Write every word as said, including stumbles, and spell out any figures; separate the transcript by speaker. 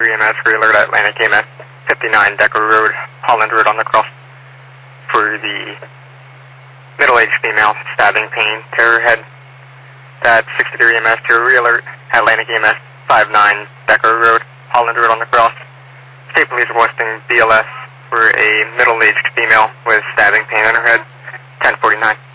Speaker 1: sixty-three E M S, free alert Atlantic E M S, fifty-nine Decker Road, Holland Road on the cross. For the middle-aged female, stabbing pain, terror head. That's sixty-three E M S to re-alert Atlantic E M S, five-nine Decker Road, Holland Road on the cross. State Police requesting B L S for a middle-aged female with stabbing pain in her head, ten forty-nine.